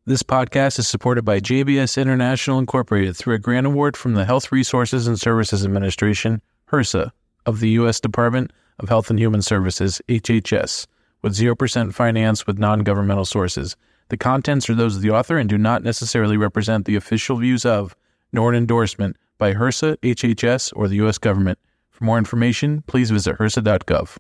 This podcast is supported by JBS International Incorporated through a grant award from the Health Resources and Services Administration, HRSA, of the U.S. Department of Health and Human Services, HHS, with 0% finance with non-governmental sources. The contents are those of the author and do not necessarily represent the official views of, nor an endorsement by HRSA, HHS, or the U.S. government. For more information, please visit hrsa.gov.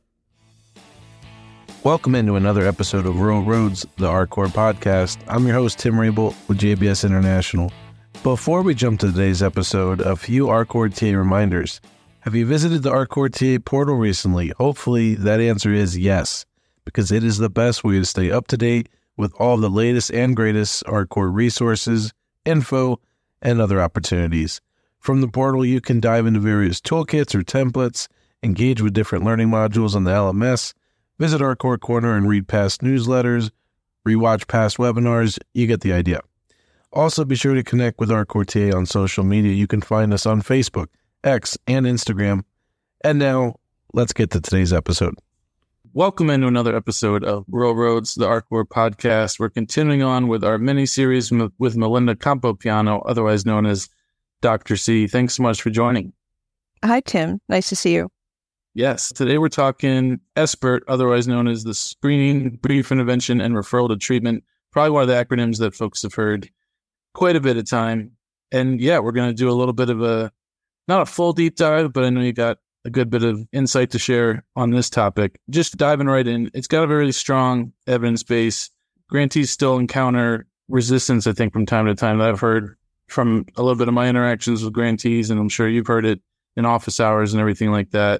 Welcome into another episode of Rural Roads, the ARCOR podcast. I'm your host, Tim Rabel with JBS International. Before we jump to today's episode, a few ARCOR TA reminders. Have you visited the ARCOR TA portal recently? Hopefully that answer is yes, because it is the best way to stay up to date with all the latest and greatest ARCOR resources, info, and other opportunities. From the portal, you can dive into various toolkits or templates, engage with different learning modules on the LMS, visit ARCOR Corner and read past newsletters, rewatch past webinars. You get the idea. Also, be sure to connect with ARCOR TA on social media. You can find us on Facebook, X, and Instagram. And now, let's get to today's episode. Welcome into another episode of Rural Roads, the ARCOR podcast. We're continuing on with our mini-series with Melinda Campopiano, otherwise known as Dr. C. Thanks so much for joining. Hi, Tim. Nice to see you. Yes. Today we're talking SBIRT, otherwise known as the Screening, Brief Intervention, and Referral to Treatment. Probably one of the acronyms that folks have heard quite a bit of time. And yeah, we're going to do a little bit of not a full deep dive, but I know you got a good bit of insight to share on this topic. Just diving right in, it's got a very strong evidence base. Grantees still encounter resistance, I think, from time to time that I've heard from a little bit of my interactions with grantees, and I'm sure you've heard it in office hours and everything like that.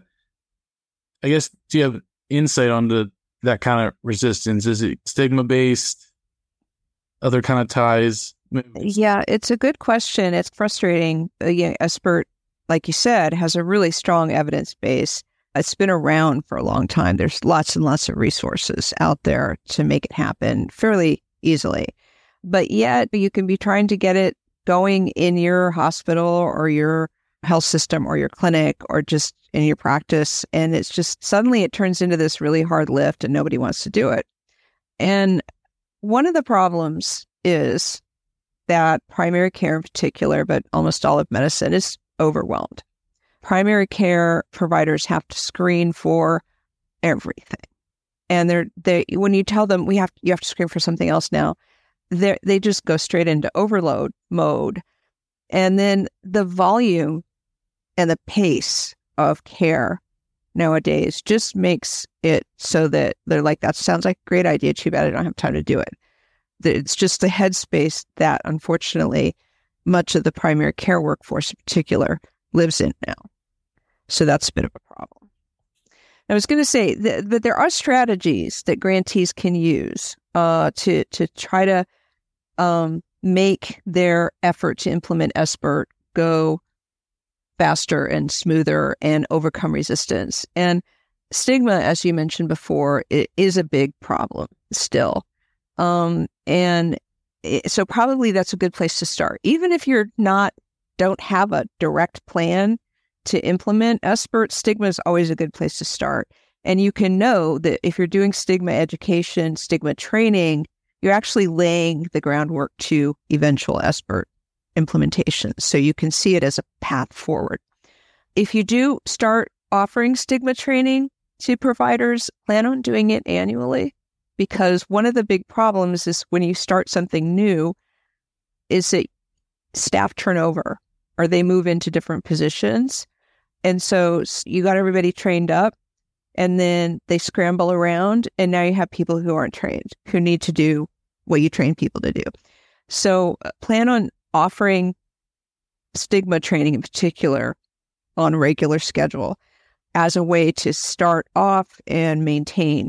I guess, do you have insight on that kind of resistance? Is it stigma-based, other kind of ties? Yeah, it's a good question. It's frustrating. SBIRT, like you said, has a really strong evidence base. It's been around for a long time. There's lots and lots of resources out there to make it happen fairly easily. But yet, you can be trying to get it going in your hospital or your health system or your clinic or just in your practice. And it's just suddenly it turns into this really hard lift and nobody wants to do it. And one of the problems is that primary care in particular, but almost all of medicine, is overwhelmed. Primary care providers have to screen for everything. And they when you tell them you have to screen for something else now, they just go straight into overload mode. And then the volume and the pace of care nowadays just makes it so that they're like, that sounds like a great idea, too bad I don't have time to do it. It's just the headspace that, unfortunately, much of the primary care workforce in particular lives in now. So that's a bit of a problem. I was going to say that there are strategies that grantees can use to try to make their effort to implement SBIRT go faster and smoother and overcome resistance. And stigma, as you mentioned before, it is a big problem still. So probably that's a good place to start. Even if you're don't have a direct plan to implement SBIRT, stigma is always a good place to start. And you can know that if you're doing stigma education, stigma training, you're actually laying the groundwork to eventual SBIRT implementation. So you can see it as a path forward. If you do start offering stigma training to providers, plan on doing it annually, because one of the big problems is when you start something new is that staff turnover or they move into different positions. And so you got everybody trained up and then they scramble around and now you have people who aren't trained, who need to do what you train people to do. So plan on offering stigma training in particular on a regular schedule as a way to start off and maintain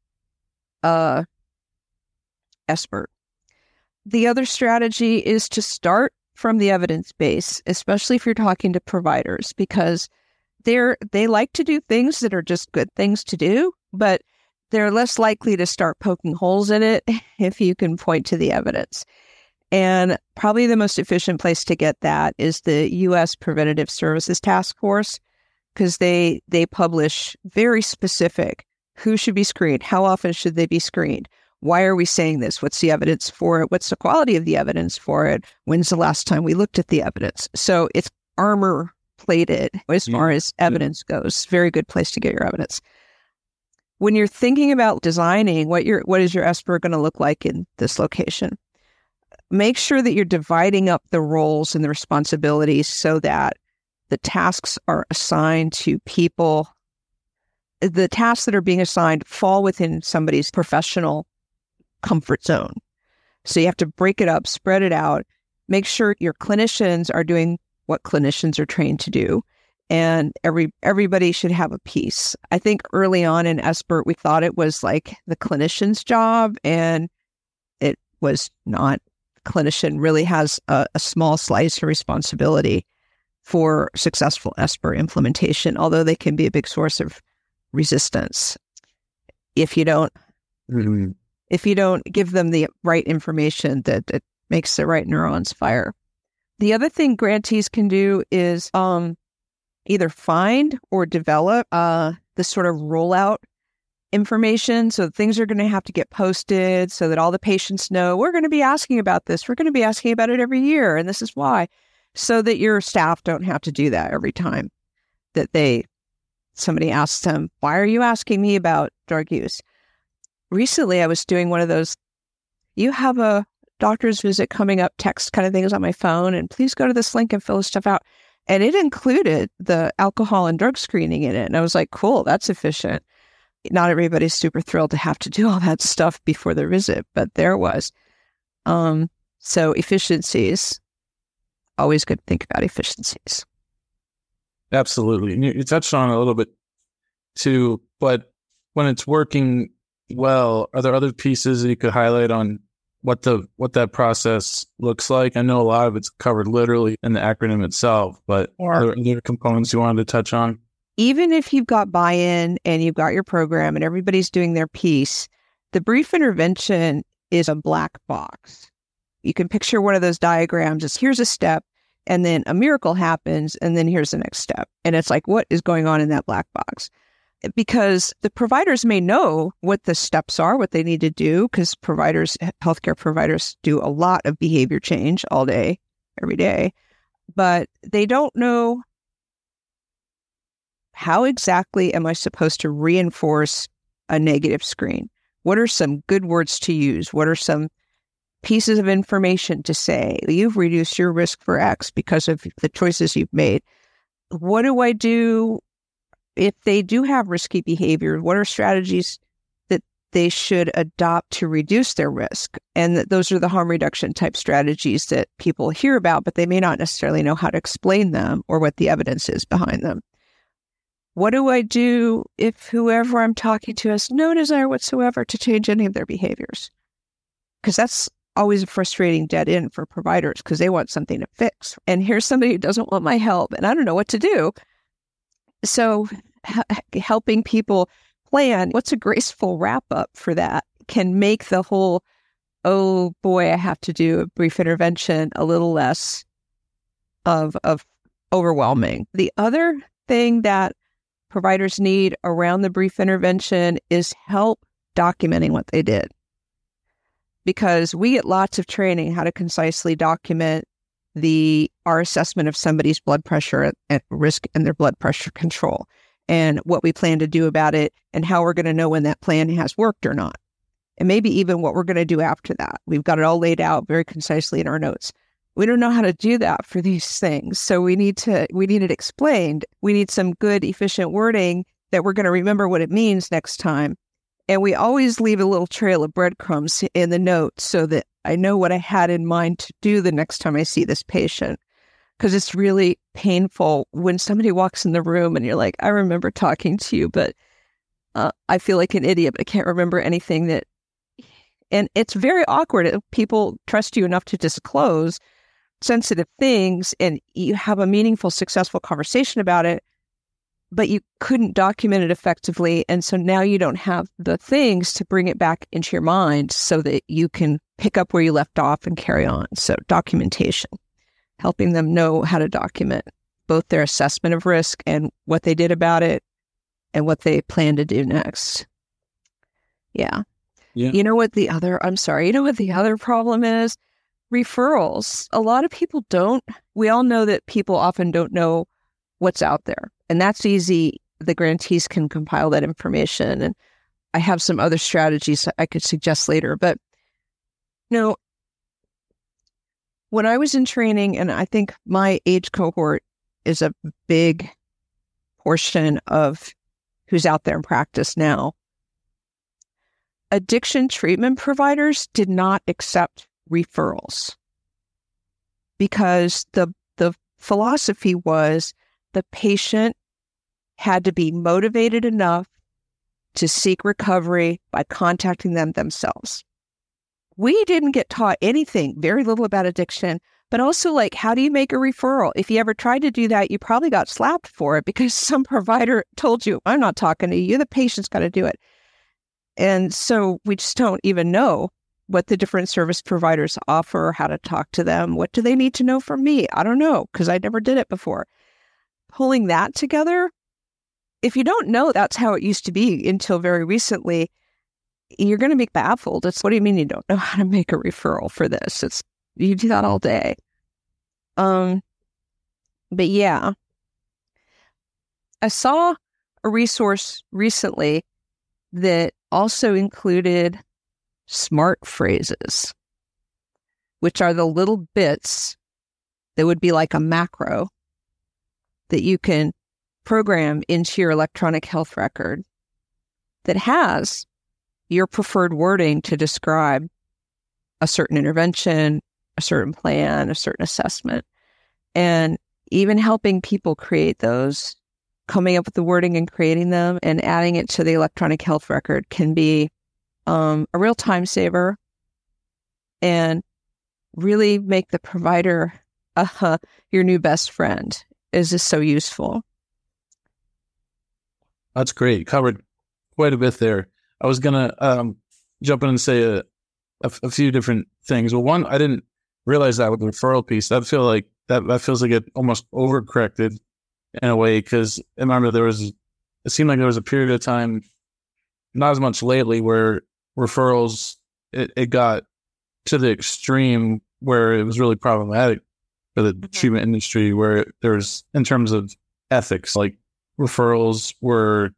SBIRT. The other strategy is to start from the evidence base, especially if you're talking to providers, because they like to do things that are just good things to do, but they're less likely to start poking holes in it if you can point to the evidence. And probably the most efficient place to get that is the U.S. Preventative Services Task Force, because they publish very specific who should be screened, how often should they be screened, Why are we saying this? What's the evidence for it? What's the quality of the evidence for it? When's the last time we looked at the evidence? So it's armor plated as far as evidence goes. Very good place to get your evidence. When you're thinking about designing what is your ESPR going to look like in this location, make sure that you're dividing up the roles and the responsibilities so that the tasks are assigned to people. The tasks that are being assigned fall within somebody's professional comfort zone. So you have to break it up, spread it out, make sure your clinicians are doing what clinicians are trained to do. And everybody should have a piece. I think early on in ESPR, we thought it was like the clinician's job, and it was not. Clinician really has a small slice of responsibility for successful ESPR implementation, although they can be a big source of resistance if you don't give them the right information that makes the right neurons fire. The other thing grantees can do is either find or develop this sort of rollout information. So things are going to have to get posted so that all the patients know, we're going to be asking about this. We're going to be asking about it every year, and this is why. So that your staff don't have to do that every time that somebody asks them, why are you asking me about drug use? Recently, I was doing one of those, you have a doctor's visit coming up, text kind of things on my phone, and please go to this link and fill this stuff out. And it included the alcohol and drug screening in it. And I was like, cool, that's efficient. Not everybody's super thrilled to have to do all that stuff before their visit, but there was. So efficiencies, always good to think about efficiencies. Absolutely. And you touched on it a little bit too, but when it's working well, are there other pieces that you could highlight on what that process looks like? I know a lot of it's covered literally in the acronym itself, but are there other components you wanted to touch on? Even if you've got buy-in and you've got your program and everybody's doing their piece, the brief intervention is a black box. You can picture one of those diagrams as here's a step, and then a miracle happens, and then here's the next step. And it's like, what is going on in that black box? Because the providers may know what the steps are, what they need to do, because healthcare providers do a lot of behavior change all day, every day, but they don't know how exactly am I supposed to reinforce a negative screen? What are some good words to use? What are some pieces of information to say? You've reduced your risk for X because of the choices you've made. What do I do if they do have risky behavior? What are strategies that they should adopt to reduce their risk? And those are the harm reduction type strategies that people hear about, but they may not necessarily know how to explain them or what the evidence is behind them. What do I do if whoever I'm talking to has no desire whatsoever to change any of their behaviors? Because that's always a frustrating dead end for providers because they want something to fix. And here's somebody who doesn't want my help and I don't know what to do. So helping people plan what's a graceful wrap up for that can make the whole, oh boy, I have to do a brief intervention a little less of overwhelming. The other thing that providers need around the brief intervention is help documenting what they did. Because we get lots of training how to concisely document our assessment of somebody's blood pressure at risk and their blood pressure control and what we plan to do about it and how we're going to know when that plan has worked or not. And maybe even what we're going to do after that. We've got it all laid out very concisely in our notes. We don't know how to do that for these things. So we need it explained. We need some good, efficient wording that we're going to remember what it means next time. And we always leave a little trail of breadcrumbs in the notes so that I know what I had in mind to do the next time I see this patient. Because it's really painful when somebody walks in the room and you're like, I remember talking to you, but I feel like an idiot, but I can't remember anything that... And it's very awkward if people trust you enough to disclose sensitive things and you have a meaningful, successful conversation about it, but you couldn't document it effectively. And so now you don't have the things to bring it back into your mind so that you can pick up where you left off and carry on. So documentation, helping them know how to document both their assessment of risk and what they did about it and what they plan to do next. Yeah. Yeah. You know what the other problem is? Referrals. A lot of people we all know that people often don't know what's out there. And that's easy. The grantees can compile that information. And I have some other strategies I could suggest later. But, when I was in training, and I think my age cohort is a big portion of who's out there in practice now, addiction treatment providers did not accept referrals because the philosophy was the patient had to be motivated enough to seek recovery by contacting them themselves. We didn't get taught anything, very little about addiction, but also how do you make a referral? If you ever tried to do that, you probably got slapped for it because some provider told you, I'm not talking to you, the patient's got to do it. And so we just don't even know what the different service providers offer, how to talk to them. What do they need to know from me? I don't know, because I never did it before. Pulling that together, if you don't know that's how it used to be until very recently, you're going to be baffled. What do you mean you don't know how to make a referral for this? You do that all day. But yeah, I saw a resource recently that also included smart phrases, which are the little bits that would be like a macro that you can program into your electronic health record that has your preferred wording to describe a certain intervention, a certain plan, a certain assessment. And even helping people create those, coming up with the wording and creating them and adding it to the electronic health record can be a real time saver and really make the provider your new best friend. Is this so useful? That's great. You covered quite a bit there. I was going to jump in and say a few different things. Well, one, I didn't realize that with the referral piece. That feels like it almost overcorrected in a way, because I remember it seemed like there was a period of time, not as much lately, where referrals, it got to the extreme where it was really problematic for the treatment industry, where there's, in terms of ethics, like referrals were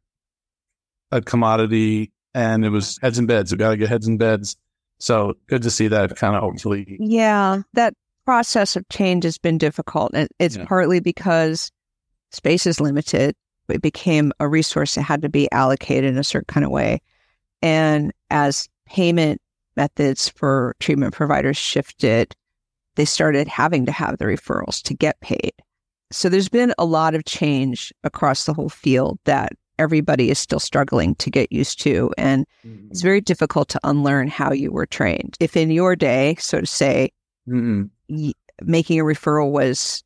a commodity and it was heads in beds. We got to get heads in beds. So good to see that kind of hopefully. Yeah, that process of change has been difficult. And it's partly because space is limited. It became a resource that had to be allocated in a certain kind of way. And as payment methods for treatment providers shifted, they started having to have the referrals to get paid. So there's been a lot of change across the whole field that everybody is still struggling to get used to. And it's very difficult to unlearn how you were trained. If in your day, so to say, making a referral was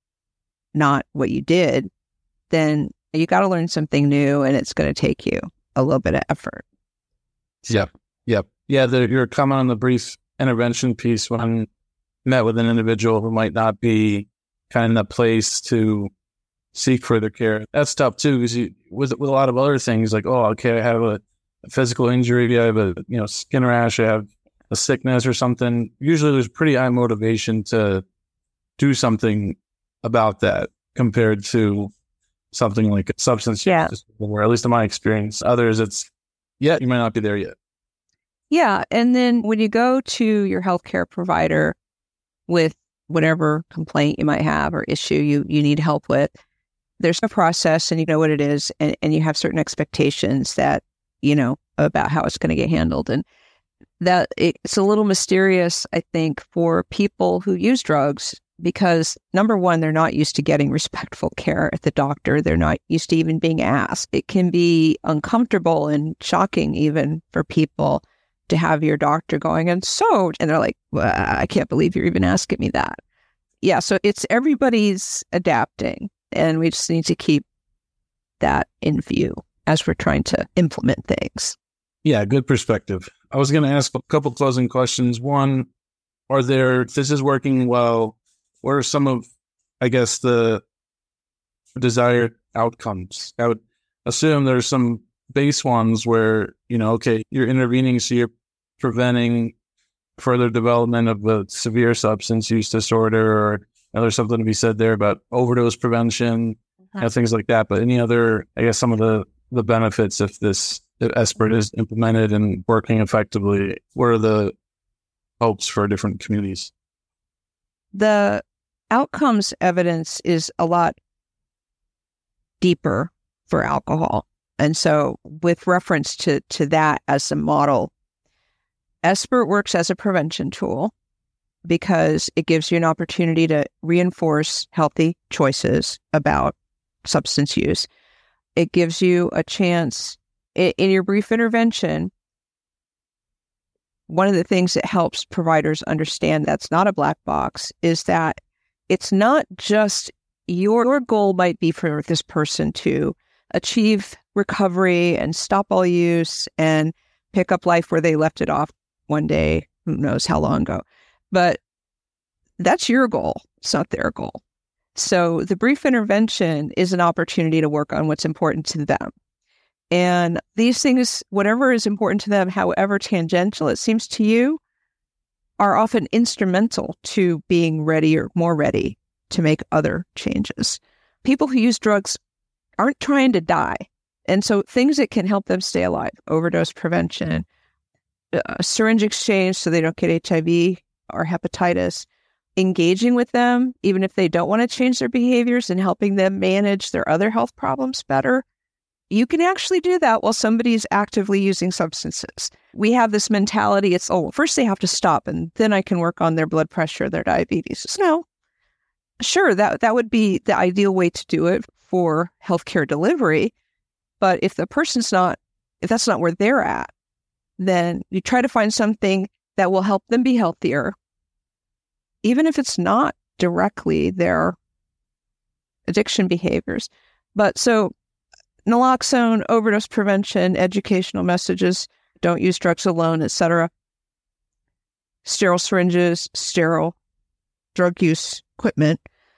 not what you did, then you got to learn something new, and it's going to take you a little bit of effort. Yep. Yeah, your comment on the brief intervention piece, when I met with an individual who might not be kind of in that place to seek further care. That's tough too, because with a lot of other things, like, oh, okay, I have a physical injury, I have a skin rash, I have a sickness or something. Usually there's pretty high motivation to do something about that compared to something like a substance use, where, at least in my experience, others, you might not be there yet. Yeah. And then when you go to your healthcare provider with whatever complaint you might have or issue you need help with, there's a process, and you know what it is, and you have certain expectations that, about how it's going to get handled. And that it's a little mysterious, I think, for people who use drugs, because number one, they're not used to getting respectful care at the doctor. They're not used to even being asked. It can be uncomfortable and shocking even for people to have your doctor going, and they're like, well, I can't believe you're even asking me that. Yeah. So everybody's adapting, and we just need to keep that in view as we're trying to implement things. Yeah. Good perspective. I was going to ask a couple closing questions. One, if this is working well, what are some of, I guess, the desired outcomes? I would assume there's some base ones where, okay, you're intervening, so you're preventing further development of a severe substance use disorder, or there's something to be said there about overdose prevention, things like that. But any other, I guess, some of the benefits if SBIRT is implemented and working effectively, what are the hopes for different communities? The outcomes evidence is a lot deeper for alcohol. And so with reference to that as a model, SBIRT works as a prevention tool because it gives you an opportunity to reinforce healthy choices about substance use. It gives you a chance in your brief intervention. One of the things that helps providers understand that's not a black box is that it's not just your goal might be for this person to achieve recovery and stop all use and pick up life where they left it off one day, who knows how long ago. But that's your goal. It's not their goal. So the brief intervention is an opportunity to work on what's important to them. And these things, whatever is important to them, however tangential it seems to you, are often instrumental to being ready or more ready to make other changes. People who use drugs aren't trying to die. And so things that can help them stay alive, overdose prevention, syringe exchange so they don't get HIV or hepatitis, engaging with them, even if they don't want to change their behaviors, and helping them manage their other health problems better. You can actually do that while somebody's actively using substances. We have this mentality, it's, first they have to stop and then I can work on their blood pressure, their diabetes. No. Sure, that would be the ideal way to do it for healthcare delivery. But if that's not where they're at, then you try to find something that will help them be healthier, even if it's not directly their addiction behaviors. But so naloxone, overdose prevention, educational messages, don't use drugs alone, etc. Sterile syringes, sterile drug use equipment.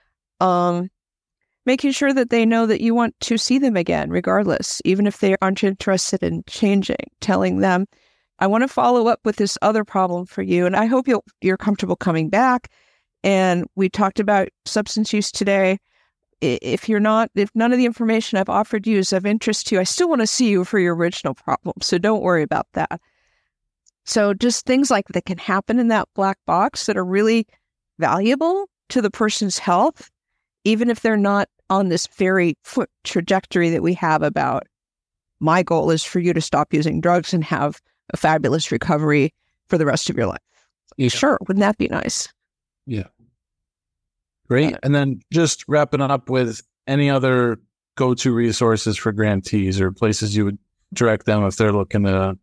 Making sure that they know that you want to see them again, regardless, even if they aren't interested in changing. Telling them, I want to follow up with this other problem for you, and I hope you're comfortable coming back. And we talked about substance use today. If none of the information I've offered you is of interest to you, I still want to see you for your original problem. So don't worry about that. So just things like that can happen in that black box that are really valuable to the person's health, even if they're not on this very foot trajectory that we have about, my goal is for you to stop using drugs and have a fabulous recovery for the rest of your life. Yeah. Sure. Wouldn't that be nice? Yeah. Great. And then just wrapping up with any other go-to resources for grantees or places you would direct them if they're looking to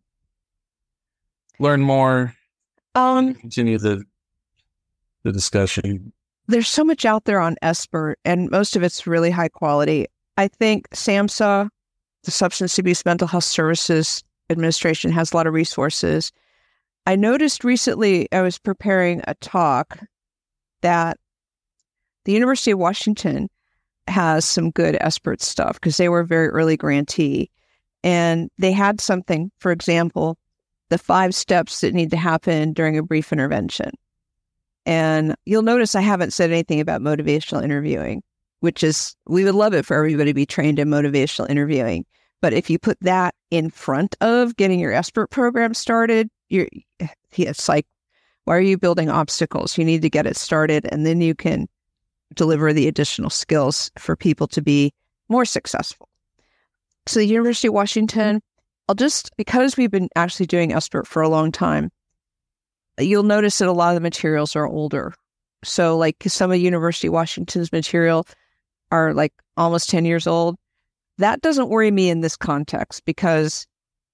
learn more, continue the discussion. There's so much out there on SBIRT, and most of it's really high quality. I think SAMHSA, the Substance Abuse Mental Health Services Administration, has a lot of resources. I noticed recently, I was preparing a talk, that the University of Washington has some good SBIRT stuff because they were a very early grantee. And they had something, for example, the 5 steps that need to happen during a brief intervention. And you'll notice I haven't said anything about motivational interviewing, which is, we would love it for everybody to be trained in motivational interviewing. But if you put that in front of getting your SBIRT program started, it's like, why are you building obstacles? You need to get it started, and then you can deliver the additional skills for people to be more successful. So the University of Washington, because we've been actually doing SBIRT for a long time, you'll notice that a lot of the materials are older. So like some of University of Washington's material are like almost 10 years old. That doesn't worry me in this context because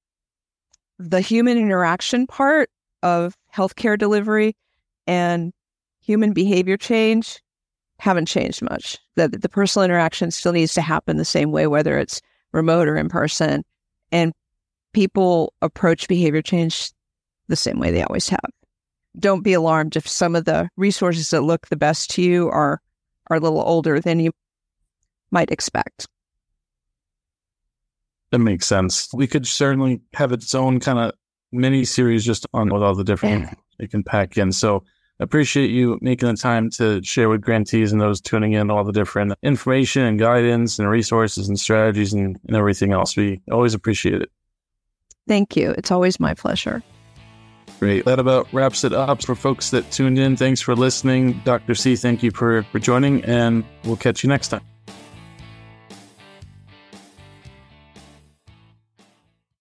the human interaction part of healthcare delivery and human behavior change haven't changed much. The personal interaction still needs to happen the same way, whether it's remote or in person. And people approach behavior change the same way they always have. Don't be alarmed if some of the resources that look the best to you are a little older than you might expect. That makes sense. We could certainly have its own kind of mini series just on with all the different it can pack in. So I appreciate you making the time to share with grantees and those tuning in all the different information and guidance and resources and strategies and everything else. We always appreciate it. Thank you. It's always my pleasure. Great. That about wraps it up for folks that tuned in. Thanks for listening. Dr. C, thank you for joining, and we'll catch you next time.